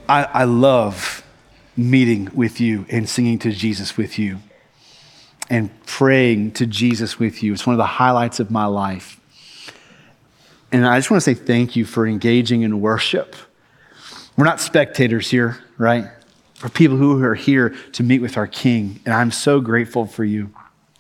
I love meeting with you and singing to Jesus with you and praying to Jesus with you. It's one of the highlights of my life. And I just want to say thank you for engaging in worship. We're not spectators here, right? We're people who are here to meet with our King, and I'm so grateful for you.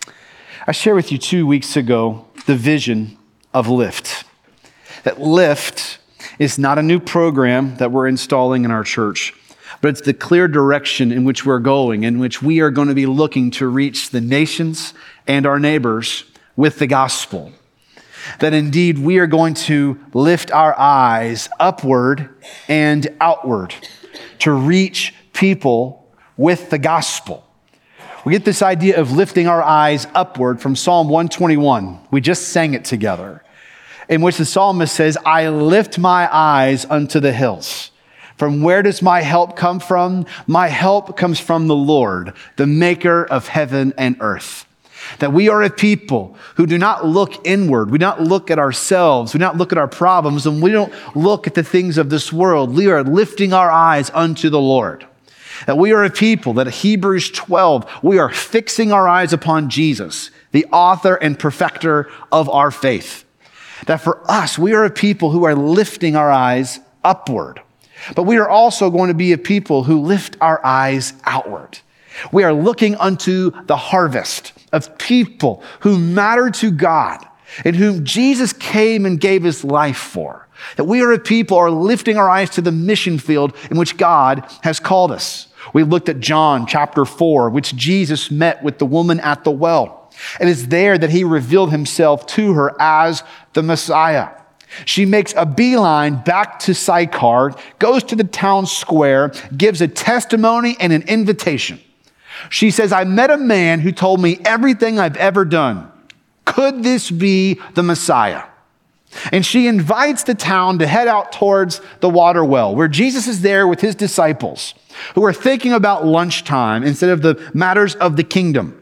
I shared with you 2 weeks ago the vision of Lift. That Lift is not a new program that we're installing in our church, but it's the clear direction in which we're going, in which we are going to be looking to reach the nations and our neighbors with the gospel. That indeed we are going to lift our eyes upward and outward to reach people with the gospel. We get this idea of lifting our eyes upward from Psalm 121. We just sang it together, in which the psalmist says, I lift my eyes unto the hills. From where does my help come from? My help comes from the Lord, the maker of heaven and earth. That we are a people who do not look inward. We do not look at ourselves. We do not look at our problems, and we don't look at the things of this world. We are lifting our eyes unto the Lord. That we are a people that Hebrews 12, we are fixing our eyes upon Jesus, the author and perfecter of our faith. That for us, we are a people who are lifting our eyes upward. But we are also going to be a people who lift our eyes outward. We are looking unto the harvest of people who matter to God and whom Jesus came and gave his life for. That we are a people who are lifting our eyes to the mission field in which God has called us. We looked at John chapter 4, which Jesus met with the woman at the well. And it's there that he revealed himself to her as the Messiah. She makes a beeline back to Sychar, goes to the town square, gives a testimony and an invitation. She says, I met a man who told me everything I've ever done. Could this be the Messiah? And she invites the town to head out towards the water well, where Jesus is there with his disciples, who are thinking about lunchtime instead of the matters of the kingdom.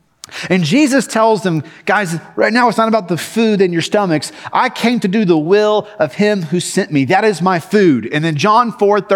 And Jesus tells them, guys, right now it's not about the food in your stomachs. I came to do the will of him who sent me. That is my food. And then John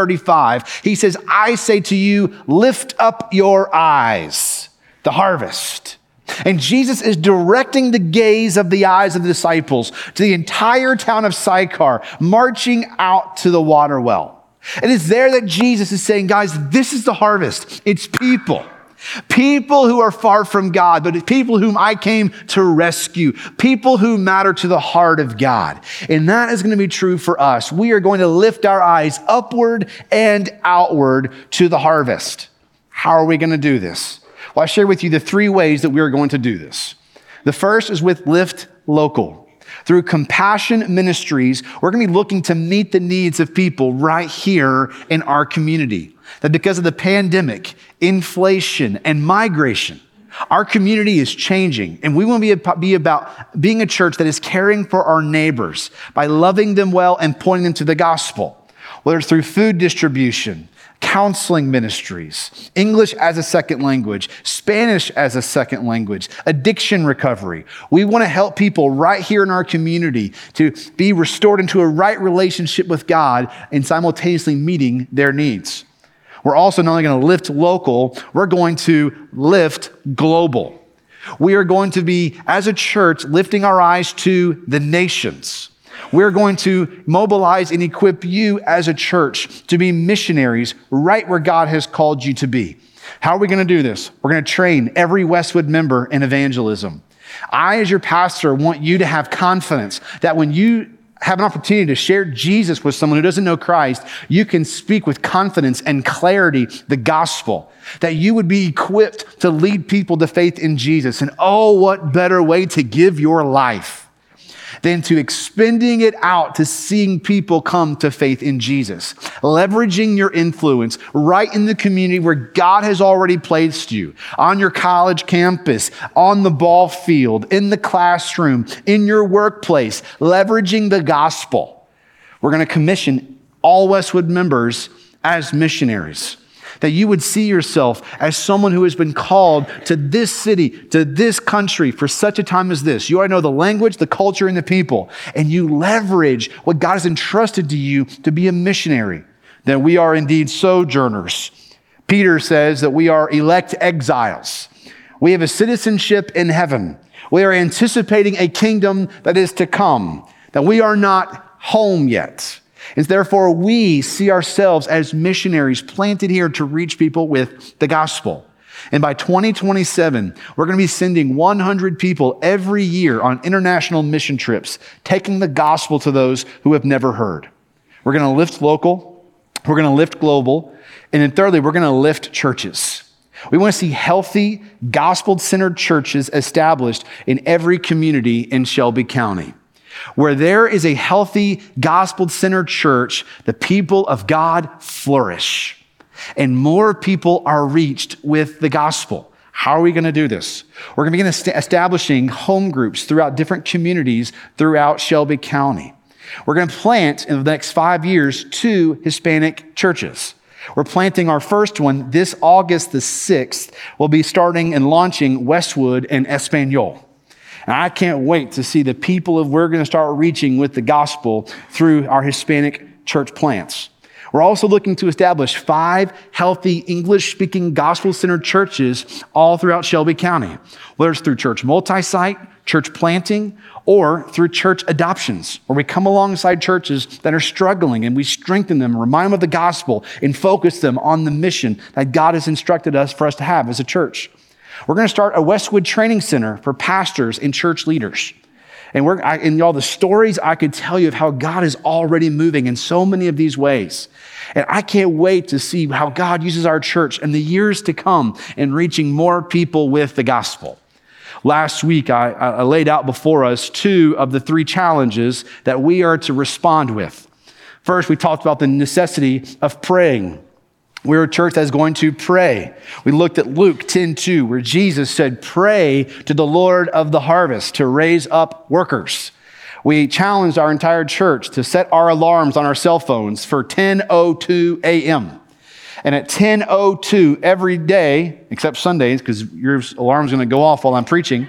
4:35, he says, I say to you, lift up your eyes, the harvest. And Jesus is directing the gaze of the eyes of the disciples to the entire town of Sychar, marching out to the water well. It is there that Jesus is saying, guys, this is the harvest. It's people. People who are far from God, but people whom I came to rescue. People who matter to the heart of God. And that is going to be true for us. We are going to lift our eyes upward and outward to the harvest. How are we going to do this? Well, I share with you the 3 ways that we are going to do this. The first is with Lift Local. Through Compassion Ministries, we're going to be looking to meet the needs of people right here in our community. That because of the pandemic, inflation, and migration, our community is changing. And we want to be about being a church that is caring for our neighbors by loving them well and pointing them to the gospel. Whether it's through food distribution, counseling ministries, English as a second language, Spanish as a second language, addiction recovery. We want to help people right here in our community to be restored into a right relationship with God and simultaneously meeting their needs. We're also not only going to lift local, we're going to lift global. We are going to be, as a church, lifting our eyes to the nations. We're going to mobilize and equip you as a church to be missionaries right where God has called you to be. How are we going to do this? We're going to train every Westwood member in evangelism. I, as your pastor, want you to have confidence that when you have an opportunity to share Jesus with someone who doesn't know Christ, you can speak with confidence and clarity the gospel, that you would be equipped to lead people to faith in Jesus. And oh, what better way to give your life than to expending it out to seeing people come to faith in Jesus, leveraging your influence right in the community where God has already placed you, on your college campus, on the ball field, in the classroom, in your workplace, leveraging the gospel. We're going to commission all Westwood members as missionaries. That you would see yourself as someone who has been called to this city, to this country for such a time as this. You already know the language, the culture, and the people. And you leverage what God has entrusted to you to be a missionary, that we are indeed sojourners. Peter says that we are elect exiles. We have a citizenship in heaven. We are anticipating a kingdom that is to come, that we are not home yet. And therefore, we see ourselves as missionaries planted here to reach people with the gospel. And by 2027, we're going to be sending 100 people every year on international mission trips, taking the gospel to those who have never heard. We're going to lift local, we're going to lift global, and then thirdly, we're going to lift churches. We want to see healthy, gospel-centered churches established in every community in Shelby County. Where there is a healthy, gospel-centered church, the people of God flourish, and more people are reached with the gospel. How are we going to do this? We're going to begin establishing home groups throughout different communities throughout Shelby County. We're going to plant in the next 5 years 2 Hispanic churches. We're planting our first one this August the 6th. We'll be starting and launching Westwood and Espanol. And I can't wait to see the people we're going to start reaching with the gospel through our Hispanic church plants. We're also looking to establish 5 healthy English-speaking gospel-centered churches all throughout Shelby County, whether it's through church multi-site, church planting, or through church adoptions, where we come alongside churches that are struggling and we strengthen them, remind them of the gospel, and focus them on the mission that God has instructed us for us to have as a church. We're going to start a Westwood training center for pastors and church leaders. And y'all, the stories I could tell you of how God is already moving in so many of these ways. And I can't wait to see how God uses our church in the years to come in reaching more people with the gospel. Last week, I laid out before us 2 of the 3 challenges that we are to respond with. First, we talked about the necessity of praying. We're a church that's going to pray. We looked at Luke 10:2, where Jesus said, "Pray to the Lord of the harvest to raise up workers." We challenged our entire church to set our alarms on our cell phones for 10:02 a.m. And at 10:02 every day, except Sundays, because your alarm's going to go off while I'm preaching,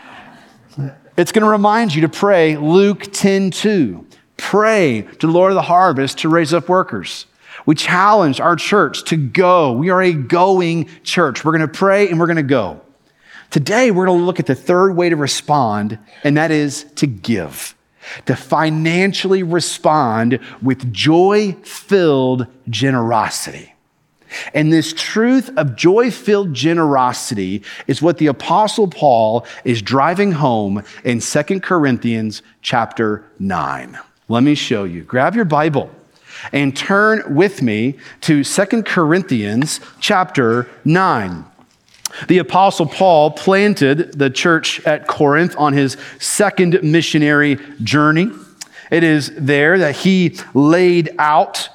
it's going to remind you to pray Luke 10:2. Pray to the Lord of the harvest to raise up workers. We challenge our church to go. We are a going church. We're going to pray and we're going to go. Today, we're going to look at the third way to respond, and that is to give. To financially respond with joy-filled generosity. And this truth of joy-filled generosity is what the Apostle Paul is driving home in 2 Corinthians chapter 9. Let me show you. Grab your Bible and turn with me to 2 Corinthians chapter 9. The Apostle Paul planted the church at Corinth on his second missionary journey. It is there that he laid out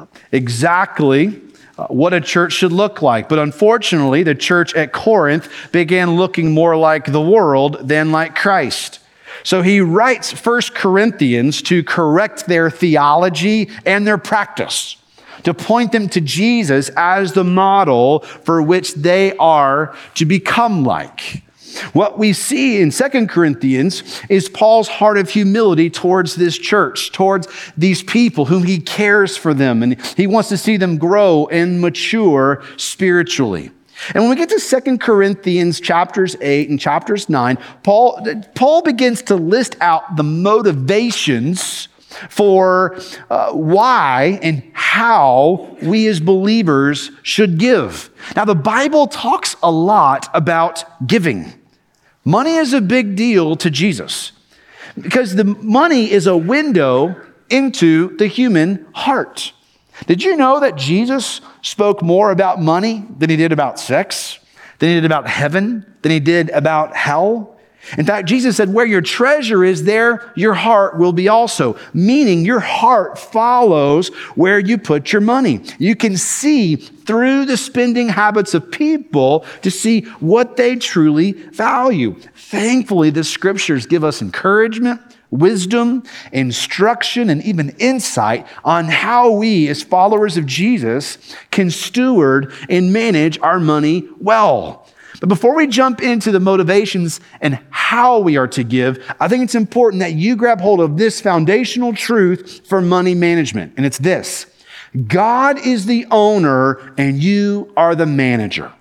exactly what a church should look like. But unfortunately, the church at Corinth began looking more like the world than like Christ. So he writes 1 Corinthians to correct their theology and their practice, to point them to Jesus as the model for which they are to become like. What we see in 2 Corinthians is Paul's heart of humility towards this church, towards these people whom he cares for them, and he wants to see them grow and mature spiritually. And when we get to 2 Corinthians chapters 8 and chapters 9, Paul begins to list out the motivations for why and how we as believers should give. Now, the Bible talks a lot about giving. Money is a big deal to Jesus because the money is a window into the human heart. Did you know that Jesus spoke more about money than he did about sex, than he did about heaven, than he did about hell? In fact, Jesus said, where your treasure is, there your heart will be also. Meaning your heart follows where you put your money. You can see through the spending habits of people to see what they truly value. Thankfully, the scriptures give us encouragement, wisdom, instruction, and even insight on how we as followers of Jesus can steward and manage our money well. But before we jump into the motivations and how we are to give, I think it's important that you grab hold of this foundational truth for money management. And it's this: God is the owner and you are the manager.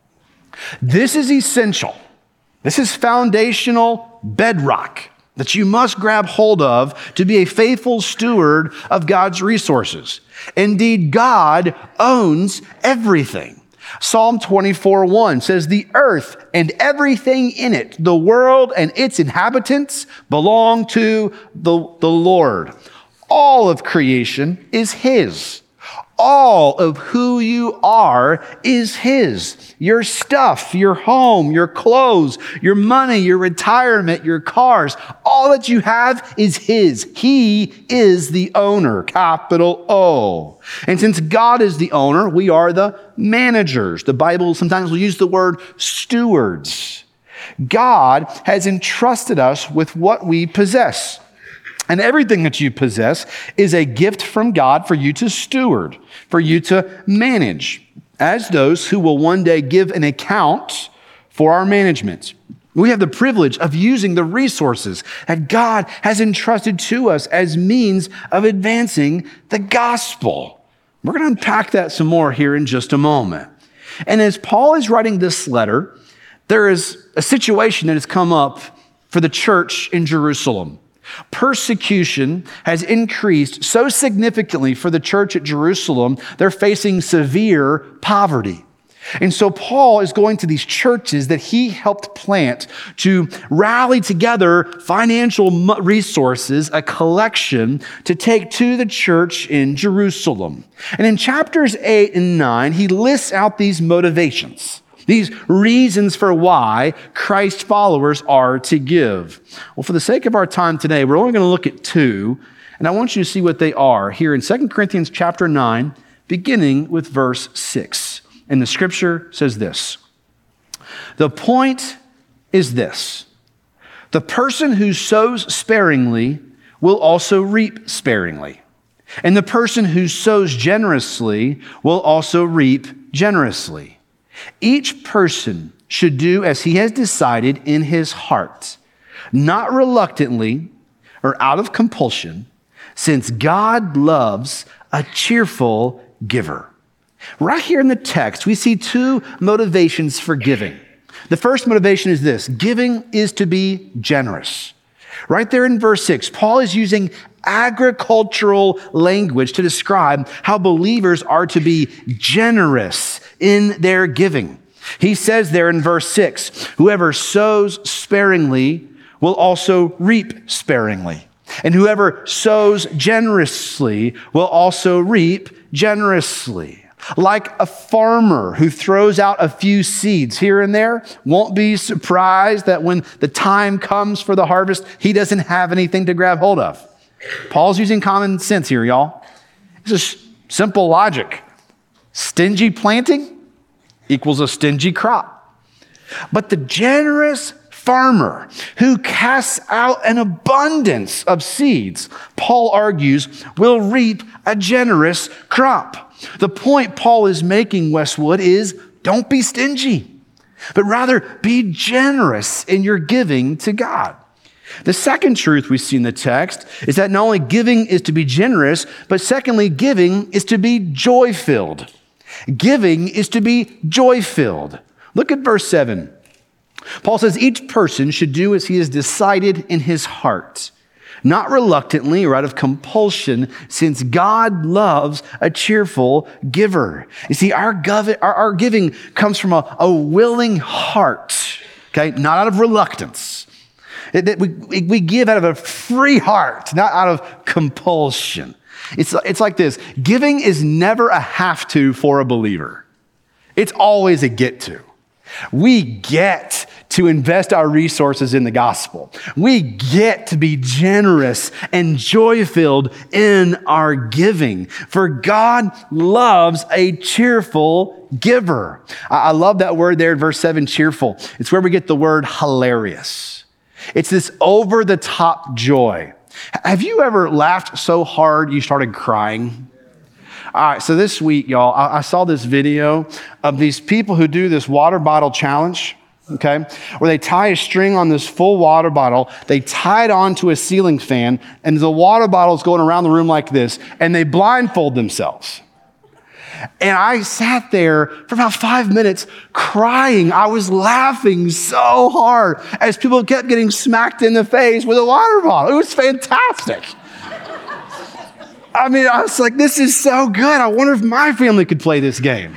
This is essential. This is foundational bedrock that you must grab hold of to be a faithful steward of God's resources. Indeed, God owns everything. Psalm 24:1 says, "The earth and everything in it, the world and its inhabitants, belong to the Lord." All of creation is His. All of who you are is His. Your stuff, your home, your clothes, your money, your retirement, your cars, all that you have is His. He is the owner, capital O. And since God is the owner, we are the managers. The Bible sometimes will use the word stewards. God has entrusted us with what we possess. And everything that you possess is a gift from God for you to steward, for you to manage, as those who will one day give an account for our management. We have the privilege of using the resources that God has entrusted to us as means of advancing the gospel. We're going to unpack that some more here in just a moment. And as Paul is writing this letter, there is a situation that has come up for the church in Jerusalem. Persecution has increased so significantly for the church at Jerusalem, they're facing severe poverty. And so Paul is going to these churches that he helped plant to rally together financial resources, a collection to take to the church in Jerusalem. And in chapters 8 and 9, he lists out these motivations. These reasons for why Christ followers are to give. Well, for the sake of our time today, we're only going to look at two, and I want you to see what they are here in 2 Corinthians chapter 9, beginning with verse 6. And the scripture says this: "The point is this, the person who sows sparingly will also reap sparingly, and the person who sows generously will also reap generously. Each person should do as he has decided in his heart, not reluctantly or out of compulsion, since God loves a cheerful giver." Right here in the text, we see two motivations for giving. The first motivation is this: giving is to be generous. Right there in verse 6, Paul is using agricultural language to describe how believers are to be generous in their giving. He says there in verse 6, "Whoever sows sparingly will also reap sparingly. And whoever sows generously will also reap generously." Like a farmer who throws out a few seeds here and there, won't be surprised that when the time comes for the harvest, he doesn't have anything to grab hold of. Paul's using common sense here, y'all. This is simple logic. Stingy planting equals a stingy crop. But the generous farmer who casts out an abundance of seeds, Paul argues, will reap a generous crop. The point Paul is making, Westwood, is don't be stingy, but rather be generous in your giving to God. The second truth we see in the text is that not only giving is to be generous, but secondly, giving is to be joy-filled. Giving is to be joy-filled. Look at verse 7. Paul says, "Each person should do as he has decided in his heart, not reluctantly or out of compulsion, since God loves a cheerful giver." You see, our giving comes from a willing heart, okay, not out of reluctance. We give out of a free heart, not out of compulsion. It's like this: giving is never a have to for a believer. It's always a get to. We get to invest our resources in the gospel. We get to be generous and joy-filled in our giving. For God loves a cheerful giver. I love that word there in verse 7, cheerful. It's where we get the word hilarious. It's this over-the-top joy. Have you ever laughed so hard you started crying? All right, so this week, y'all, I saw this video of these people who do this water bottle challenge. okay? Where they tie a string on this full water bottle, they tie it onto a ceiling fan, and the water bottle is going around the room like this, and they blindfold themselves. And I sat there for about 5 minutes crying. I was laughing so hard as people kept getting smacked in the face with a water bottle. It was fantastic. I mean, I was like, this is so good. I wonder if my family could play this game.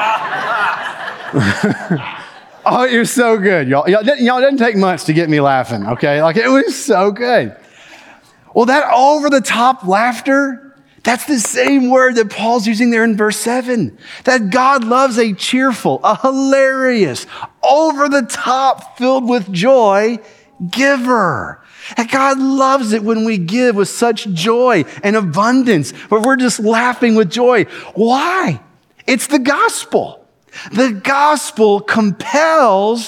Oh, it was so good, y'all. Y'all didn't take much to get me laughing, okay? Like, it was so good. Well, that over-the-top laughter, that's the same word that Paul's using there in verse 7. That God loves a cheerful, a hilarious, over-the-top, filled with joy giver. And God loves it when we give with such joy and abundance, where we're just laughing with joy. Why? It's the gospel. The gospel compels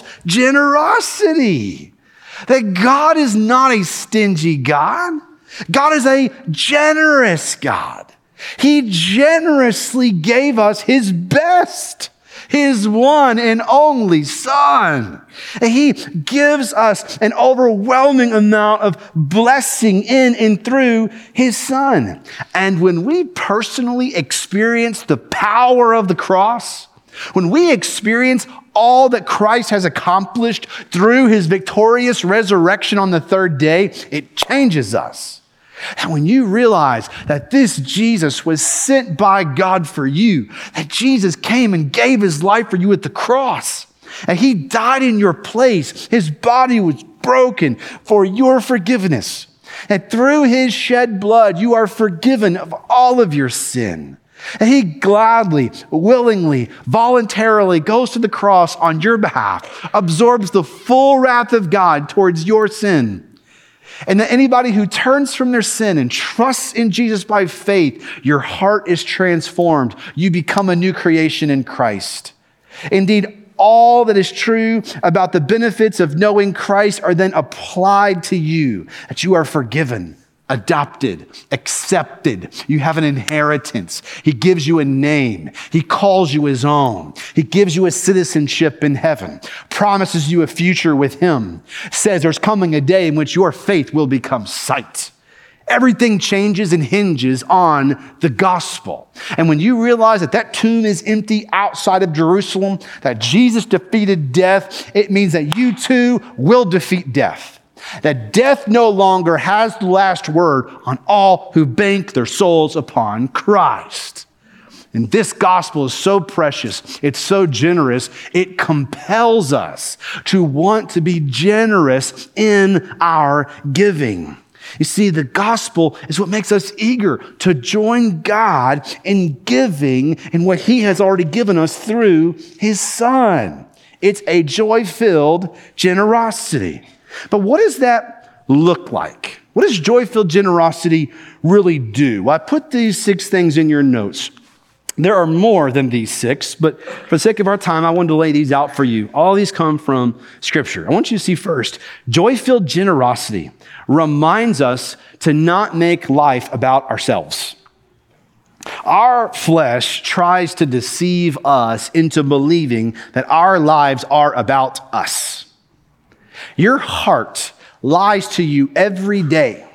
generosity. That God is not a stingy God. God is a generous God. He generously gave us his best, his one and only Son. He gives us an overwhelming amount of blessing in and through his Son. And when we personally experience the power of the cross, when we experience all that Christ has accomplished through his victorious resurrection on the third day, it changes us. And when you realize that this Jesus was sent by God for you, that Jesus came and gave his life for you at the cross, and he died in your place, his body was broken for your forgiveness, and through his shed blood, you are forgiven of all of your sin. And he gladly, willingly, voluntarily goes to the cross on your behalf, absorbs the full wrath of God towards your sin. And that anybody who turns from their sin and trusts in Jesus by faith, your heart is transformed. You become a new creation in Christ. Indeed, all that is true about the benefits of knowing Christ are then applied to you, that you are forgiven, adopted, accepted. You have an inheritance. He gives you a name. He calls you his own. He gives you a citizenship in heaven, promises you a future with him, says there's coming a day in which your faith will become sight. Everything changes and hinges on the gospel. And when you realize that that tomb is empty outside of Jerusalem, that Jesus defeated death, it means that you too will defeat death. That death no longer has the last word on all who bank their souls upon Christ. And this gospel is so precious, it's so generous, it compels us to want to be generous in our giving. You see, the gospel is what makes us eager to join God in giving in what he has already given us through his Son. It's a joy-filled generosity. But what does that look like? What does joy-filled generosity really do? Well, I put these 6 things in your notes. There are more than these 6, but for the sake of our time, I wanted to lay these out for you. All these come from Scripture. I want you to see first, joy-filled generosity reminds us to not make life about ourselves. Our flesh tries to deceive us into believing that our lives are about us. Your heart lies to you every day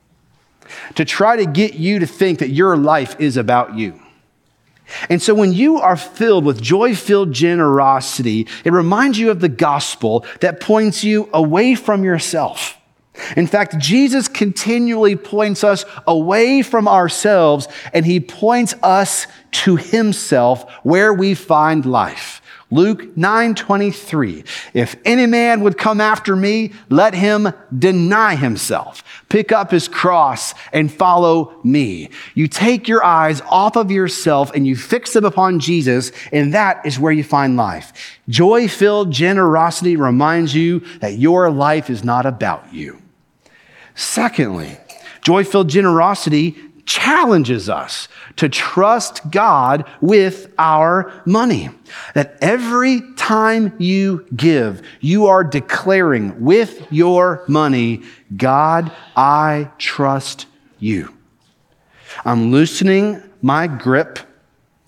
to try to get you to think that your life is about you. And so when you are filled with joy-filled generosity, it reminds you of the gospel that points you away from yourself. In fact, Jesus continually points us away from ourselves, and he points us to himself where we find life. Luke 9:23, if any man would come after me, let him deny himself, pick up his cross and follow me. You take your eyes off of yourself and you fix them upon Jesus, and that is where you find life. Joy-filled generosity reminds you that your life is not about you. Secondly, joy-filled generosity challenges us to trust God with our money. That every time you give, you are declaring with your money, God, I trust you. I'm loosening my grip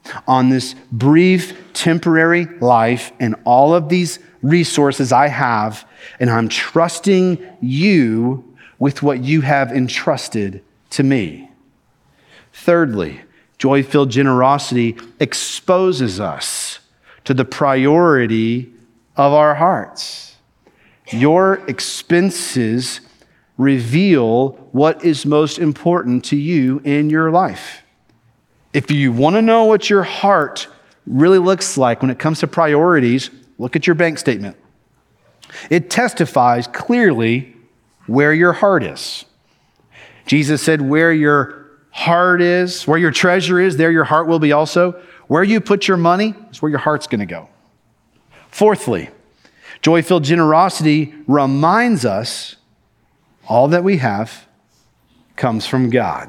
on this brief, temporary life and all of these resources I have, and I'm trusting you with what you have entrusted to me. Thirdly, joy-filled generosity exposes us to the priority of our hearts. Your expenses reveal what is most important to you in your life. If you want to know what your heart really looks like when it comes to priorities, look at your bank statement. It testifies clearly where your heart is. Jesus said, where your heart is, where your treasure is, there your heart will be also. Where you put your money is where your heart's going to go. Fourthly, joy-filled generosity reminds us all that we have comes from God.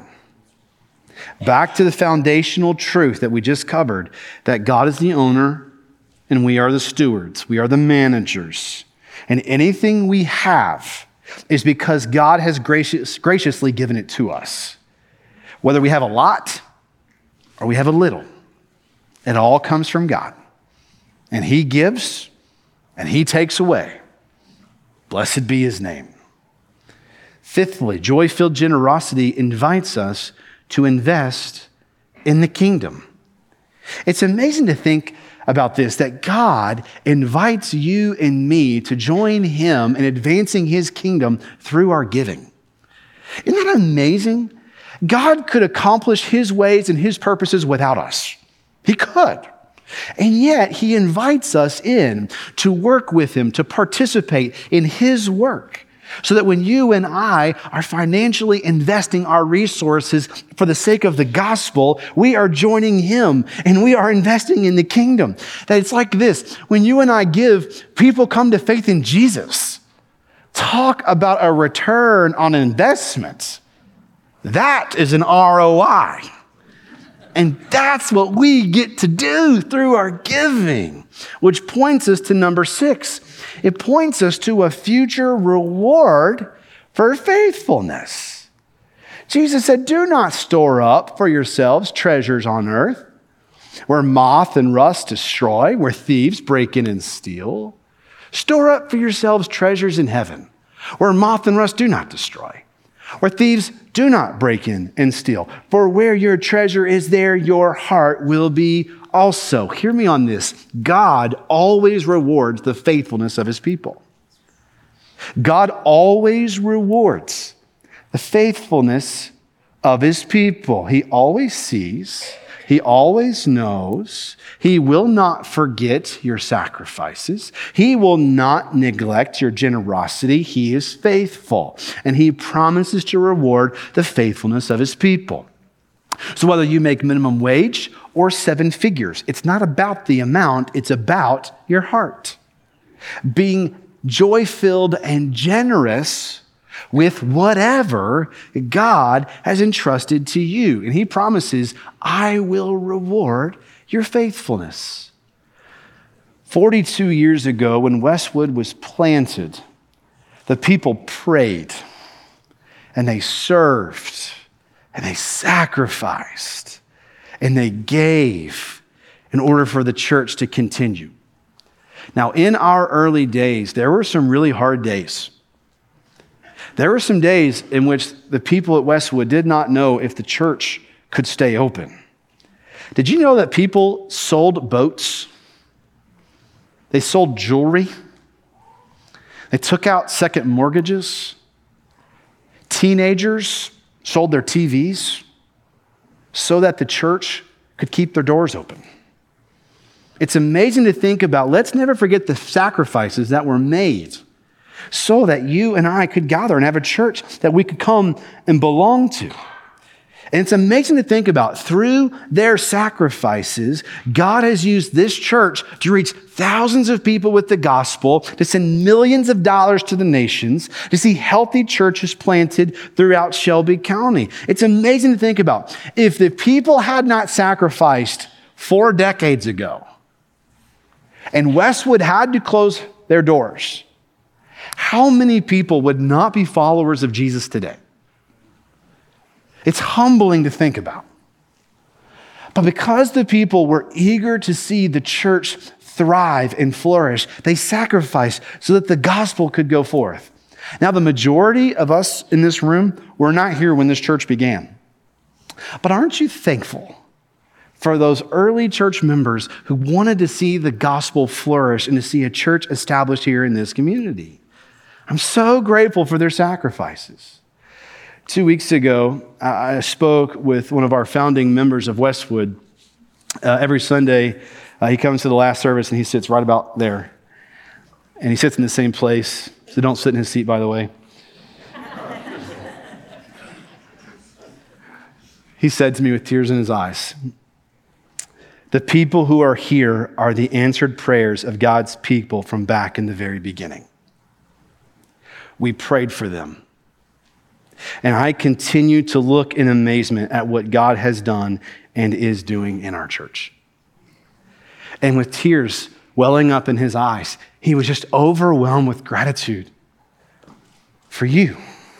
Back to the foundational truth that we just covered, that God is the owner and we are the stewards. We are the managers. And anything we have is because God has graciously given it to us. Whether we have a lot or we have a little, it all comes from God. And He gives and He takes away. Blessed be His name. Fifthly, joy-filled generosity invites us to invest in the kingdom. It's amazing to think about this, that God invites you and me to join Him in advancing His kingdom through our giving. Isn't that amazing? God could accomplish His ways and His purposes without us. He could. And yet He invites us in to work with Him, to participate in His work. So that when you and I are financially investing our resources for the sake of the gospel, we are joining Him and we are investing in the kingdom. That it's like this, when you and I give, people come to faith in Jesus. Talk about a return on investment. That is an ROI. And that's what we get to do through our giving, which points us to number 6. It points us to a future reward for faithfulness. Jesus said, do not store up for yourselves treasures on earth, where moth and rust destroy, where thieves break in and steal. Store up for yourselves treasures in heaven, where moth and rust do not destroy, where thieves do not break in and steal. For where your treasure is, there your heart will be also. Hear me on this. God always rewards the faithfulness of His people. God always rewards the faithfulness of His people. He always sees. He always knows. He will not forget your sacrifices. He will not neglect your generosity. He is faithful, and He promises to reward the faithfulness of His people. So whether you make minimum wage or 7 figures, it's not about the amount, it's about your heart. Being joy-filled and generous with whatever God has entrusted to you. And He promises, I will reward your faithfulness. 42 years ago, when Westwood was planted, the people prayed and they served and they sacrificed and they gave in order for the church to continue. Now, in our early days, there were some really hard days. There were some days in which the people at Westwood did not know if the church could stay open. Did you know that people sold boats? They sold jewelry. They took out second mortgages. Teenagers sold their TVs so that the church could keep their doors open. It's amazing to think about. Let's never forget the sacrifices that were made so that you and I could gather and have a church that we could come and belong to. And it's amazing to think about. Through their sacrifices, God has used this church to reach thousands of people with the gospel, to send millions of dollars to the nations, to see healthy churches planted throughout Shelby County. It's amazing to think about. If the people had not sacrificed 4 decades ago, and Westwood had to close their doors, how many people would not be followers of Jesus today? It's humbling to think about. But because the people were eager to see the church thrive and flourish, they sacrificed so that the gospel could go forth. Now, the majority of us in this room were not here when this church began. But aren't you thankful for those early church members who wanted to see the gospel flourish and to see a church established here in this community? I'm so grateful for their sacrifices. 2 weeks ago, I spoke with one of our founding members of Westwood. Every Sunday, he comes to the last service and he sits right about there. And he sits in the same place. So don't sit in his seat, by the way. He said to me with tears in his eyes, "The people who are here are the answered prayers of God's people from back in the very beginning. We prayed for them. And I continue to look in amazement at what God has done and is doing in our church." And with tears welling up in his eyes, he was just overwhelmed with gratitude for you.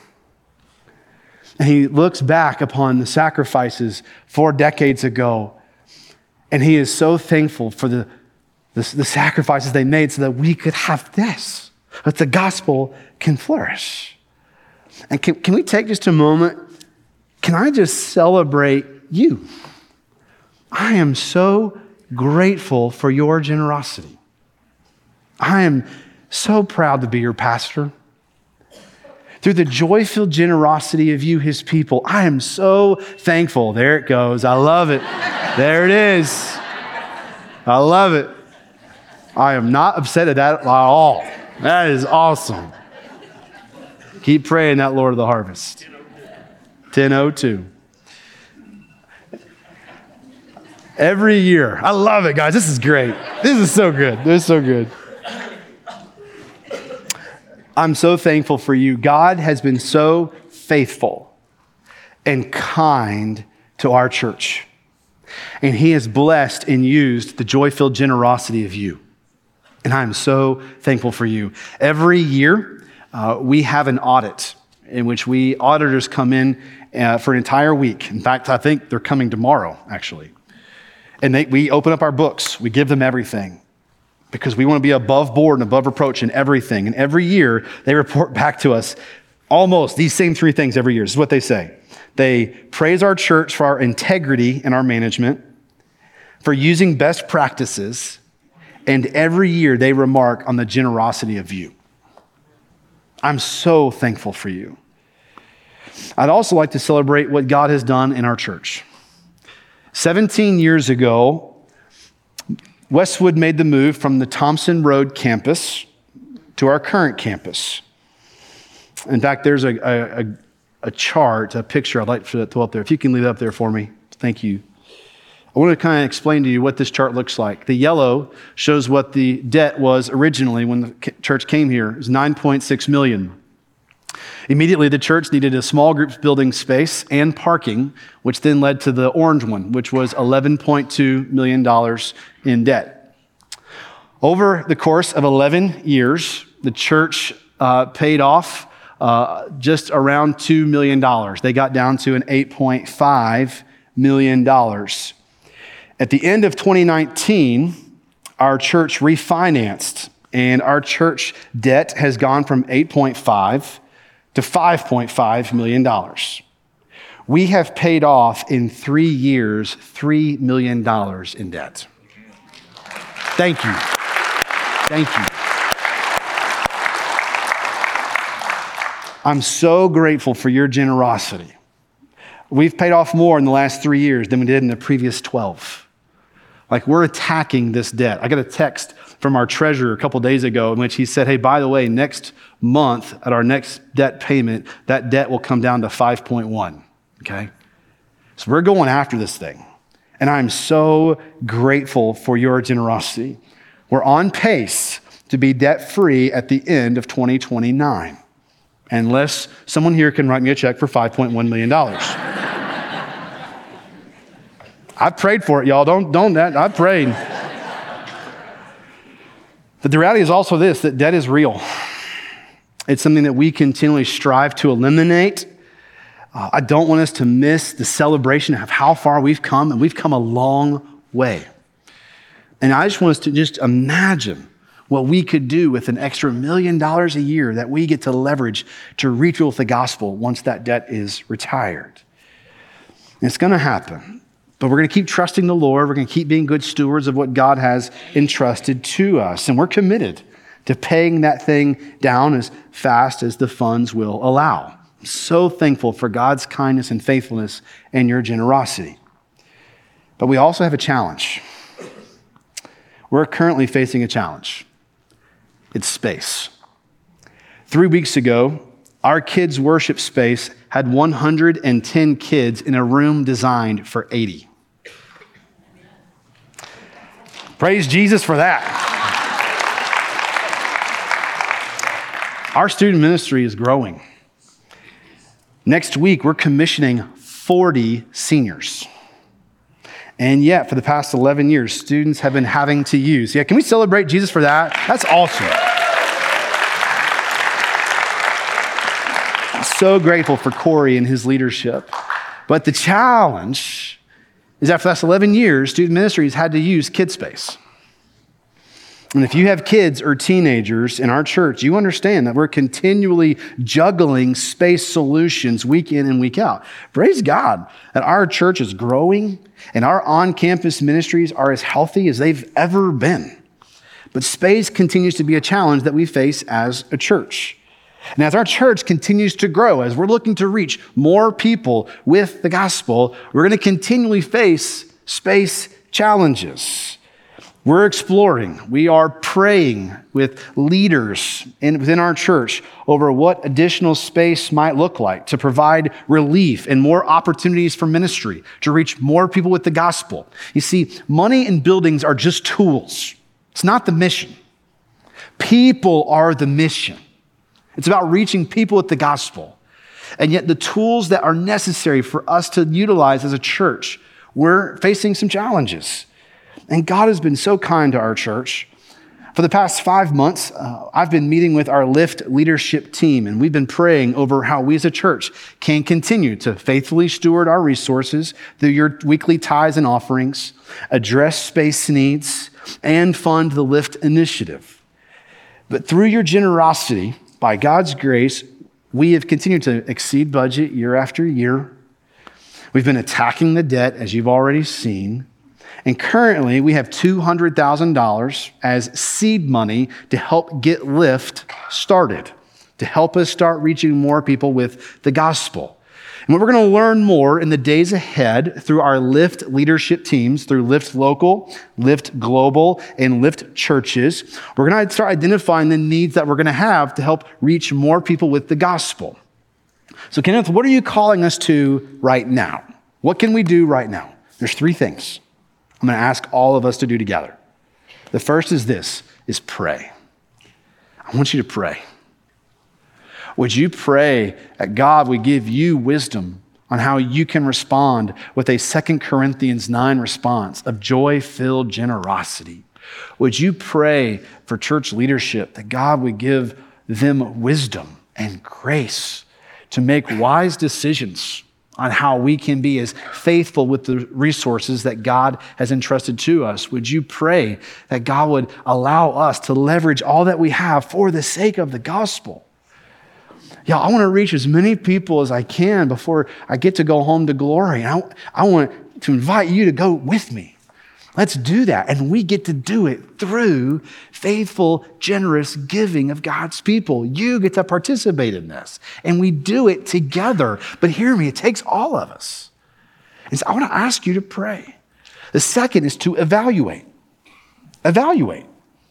And he looks back upon the sacrifices 4 decades ago, and he is so thankful for the sacrifices they made so that we could have this, that the gospel can flourish. And can we take just a moment? Can I just celebrate you? I am so grateful for your generosity. I am so proud to be your pastor. Through the joy-filled generosity of you, his people, I am so thankful. There it goes. I love it. There it is. I love it. I am not upset at that at all. That is awesome. Keep praying that Lord of the harvest. 10:02. Every year. I love it, guys. This is great. This is so good. This is so good. I'm so thankful for you. God has been so faithful and kind to our church. And he has blessed and used the joy-filled generosity of you. And I'm so thankful for you. Every year, we have an audit in which auditors come in for an entire week. In fact, I think they're coming tomorrow, actually. And we open up our books. We give them everything because we want to be above board and above reproach in everything. And every year, they report back to us almost these same 3 things every year. This is what they say. They praise our church for our integrity and our management, for using best practices, and every year they remark on the generosity of you. I'm so thankful for you. I'd also like to celebrate what God has done in our church. 17 years ago, Westwood made the move from the Thompson Road campus to our current campus. In fact, there's a chart, a picture I'd like to throw up there. If you can leave it up there for me. Thank you. I want to kind of explain to you what this chart looks like. The yellow shows what the debt was originally when the church came here. It was $9.6 million. Immediately, the church needed a small group building space and parking, which then led to the orange one, which was $11.2 million in debt. Over the course of 11 years, the church paid off just around $2 million. They got down to an $8.5 million. At the end of 2019, our church refinanced, and our church debt has gone from $8.5 to $5.5 million. We have paid off in 3 years $3 million in debt. Thank you. Thank you. I'm so grateful for your generosity. We've paid off more in the last 3 years than we did in the previous 12. Like, we're attacking this debt. I got a text from our treasurer a couple days ago in which he said, hey, by the way, next month at our next debt payment, that debt will come down to 5.1, okay? So we're going after this thing. And I'm so grateful for your generosity. We're on pace to be debt-free at the end of 2029, unless someone here can write me a check for $5.1 million. I've prayed for it, y'all. Don't that. I've prayed. But the reality is also this, that debt is real. It's something that we continually strive to eliminate. I don't want us to miss the celebration of how far we've come, and we've come a long way. And I just want us to just imagine what we could do with an extra $1 million a year that we get to leverage to reach people with the gospel once that debt is retired. And it's going to happen, but we're going to keep trusting the Lord. We're going to keep being good stewards of what God has entrusted to us. And we're committed to paying that thing down as fast as the funds will allow. I'm so thankful for God's kindness and faithfulness and your generosity. But we also have a challenge. We're currently facing a challenge. It's space. 3 weeks ago, our kids' worship space had 110 kids in a room designed for 80. Praise Jesus for that. Our student ministry is growing. Next week, we're commissioning 40 seniors. And yet, for the past 11 years, students have been having to use. Yeah, can we celebrate Jesus for that? That's awesome. I'm so grateful for Corey and his leadership. But the challenge is that for the last 11 years, student ministries had to use kid space. And if you have kids or teenagers in our church, you understand that we're continually juggling space solutions week in and week out. Praise God that our church is growing and our on-campus ministries are as healthy as they've ever been. But space continues to be a challenge that we face as a church. And as our church continues to grow, as we're looking to reach more people with the gospel, we're going to continually face space challenges. We're exploring, we are praying with leaders within our church over what additional space might look like to provide relief and more opportunities for ministry, to reach more people with the gospel. You see, money and buildings are just tools. It's not the mission. People are the mission. It's about reaching people with the gospel. And yet the tools that are necessary for us to utilize as a church, we're facing some challenges. And God has been so kind to our church. For the past 5 months, I've been meeting with our Lift leadership team, and we've been praying over how we as a church can continue to faithfully steward our resources through your weekly tithes and offerings, address space needs, and fund the Lift initiative. But through your generosity, by God's grace, we have continued to exceed budget year after year. We've been attacking the debt, as you've already seen. And currently, we have $200,000 as seed money to help get Lift started, to help us start reaching more people with the gospel. And what we're going to learn more in the days ahead through our Lift leadership teams, through Lift Local, Lift Global, and Lift Churches, we're going to start identifying the needs that we're going to have to help reach more people with the gospel. So Kenneth, what are you calling us to right now? What can we do right now? There's 3 things I'm going to ask all of us to do together. The first is this, is pray. I want you to pray. Would you pray that God would give you wisdom on how you can respond with a 2 Corinthians 9 response of joy-filled generosity? Would you pray for church leadership that God would give them wisdom and grace to make wise decisions on how we can be as faithful with the resources that God has entrusted to us? Would you pray that God would allow us to leverage all that we have for the sake of the gospel? Yeah, I want to reach as many people as I can before I get to go home to glory. And I want to invite you to go with me. Let's do that. And we get to do it through faithful, generous giving of God's people. You get to participate in this. And we do it together. But hear me, it takes all of us. And so I want to ask you to pray. The second is to evaluate. Evaluate.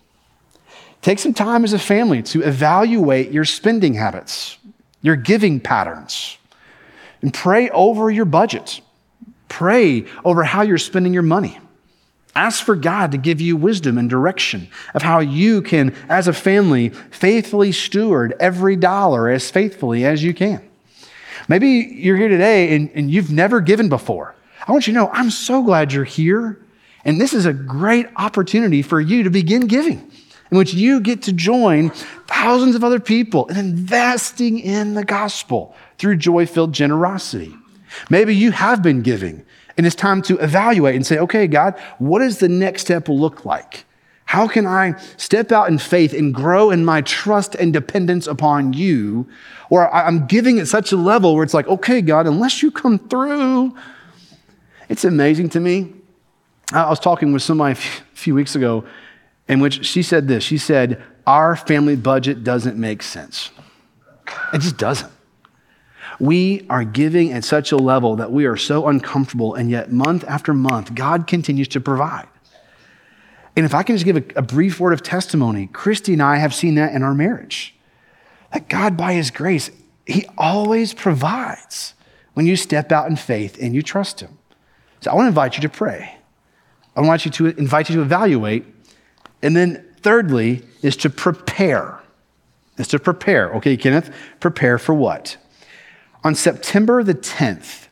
Take some time as a family to evaluate your spending habits, your giving patterns, and pray over your budget. Pray over how you're spending your money. Ask for God to give you wisdom and direction of how you can, as a family, faithfully steward every dollar as faithfully as you can. Maybe you're here today and you've never given before. I want you to know, I'm so glad you're here. And this is a great opportunity for you to begin giving, in which you get to join thousands of other people and investing in the gospel through joy-filled generosity. Maybe you have been giving, and it's time to evaluate and say, okay, God, what does the next step look like? How can I step out in faith and grow in my trust and dependence upon you? Or I'm giving at such a level where it's like, okay, God, unless you come through. It's amazing to me. I was talking with somebody a few weeks ago in which she said this. She said, our family budget doesn't make sense. It just doesn't. We are giving at such a level that we are so uncomfortable, and yet month after month, God continues to provide. And if I can just give a brief word of testimony, Christy and I have seen that in our marriage. That God, by his grace, he always provides when you step out in faith and you trust him. So I want to invite you to pray. I want you to invite you to evaluate. And then thirdly is to prepare. Okay, Kenneth? Prepare for what? On September the 10th,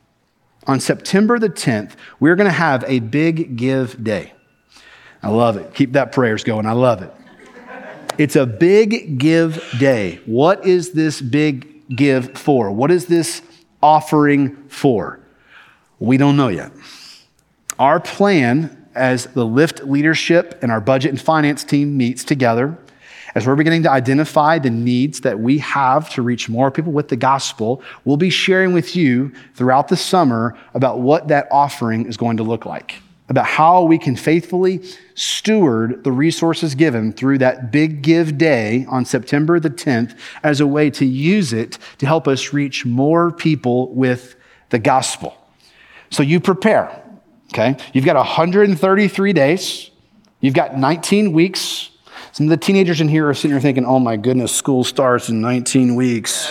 we're going to have a big give day. I love it. Keep that prayers going. I love it. It's a big give day. What is this big give for? What is this offering for? We don't know yet. Our plan as the Lift leadership and our budget and finance team meets together, as we're beginning to identify the needs that we have to reach more people with the gospel, we'll be sharing with you throughout the summer about what that offering is going to look like, about how we can faithfully steward the resources given through that big give day on September the 10th as a way to use it to help us reach more people with the gospel. So you prepare, okay? You've got 133 days. You've got 19 weeks. Some of the teenagers in here are sitting here thinking, oh my goodness, school starts in 19 weeks.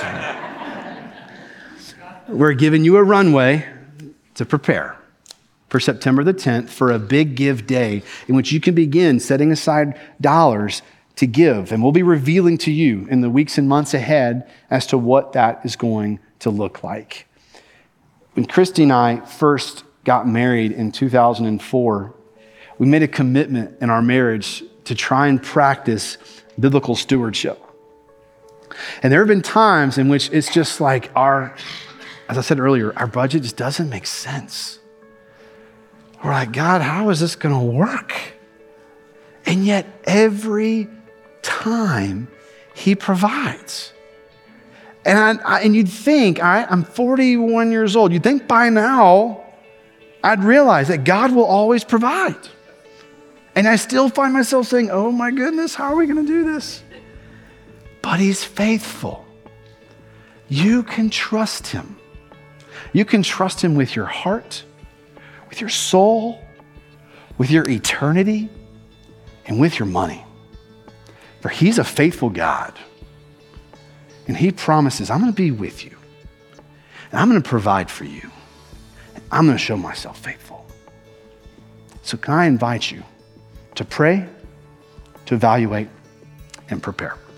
We're giving you a runway to prepare for September the 10th for a big give day in which you can begin setting aside dollars to give. And we'll be revealing to you in the weeks and months ahead as to what that is going to look like. When Christy and I first got married in 2004, we made a commitment in our marriage to try and practice biblical stewardship. And there have been times in which it's just like as I said earlier, our budget just doesn't make sense. We're like, God, how is this going to work? And yet every time he provides. And you'd think, I'm 41 years old. You'd think by now I'd realize that God will always provide. And I still find myself saying, oh my goodness, how are we going to do this? But he's faithful. You can trust him. You can trust him with your heart, with your soul, with your eternity, and with your money. For he's a faithful God. And he promises, I'm going to be with you. And I'm going to provide for you. And I'm going to show myself faithful. So can I invite you to pray, to evaluate, and prepare?